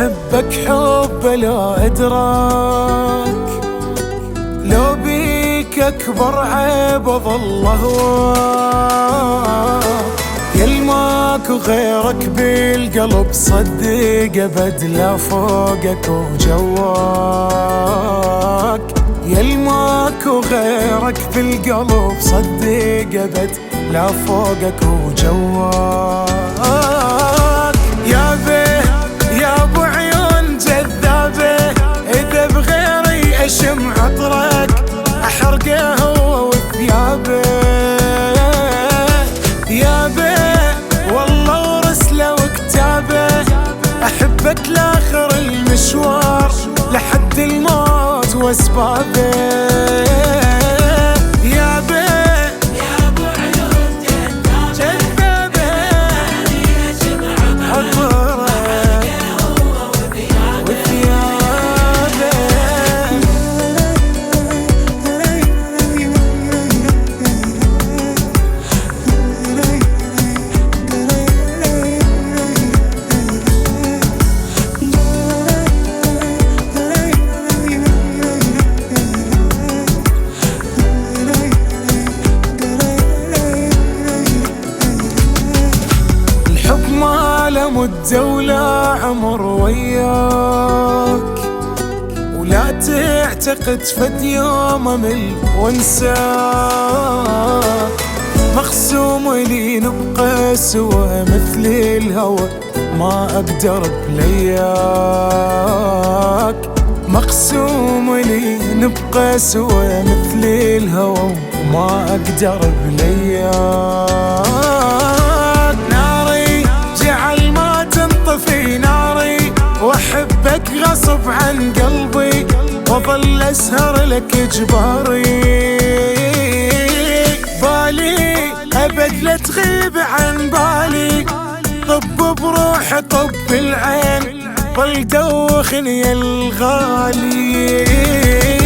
أحبك حب لا إدراك، لو بيك أكبر عيب أظل أهواك، يلماك وغيرك بالقلب صدق أبد لا فوقك وجواك، يلماك وغيرك بالقلب صدق أبد لا فوقك وجواك. يا بيه يا ابو عيون جذابه، اذا بغيري اشم عطرك احرقه هو وثيابه. يا بيه والله ورسله وكتابه، احبك لاخر المشوار لحد الموت واسبابه. يا بيه يا ابو عيون جذابه، عطرك وثيابه. مدة ولا عمر وياك، ولا تعتقد فد يوم امل وانساك، مقسوم لي نبقى سوا مثل الهوى ما اقدر بلياك، مقسوم لي نبقى سوا مثل الهوى ما اقدر بلياك. ناري جعل ما تنطفي ناري، واحبك غصب عن قلبي واظل اسهر لك اجباري. بالي ابد لا تغيب عن بالي، طب بروحي طب العين ظل دوخني يا الغالي.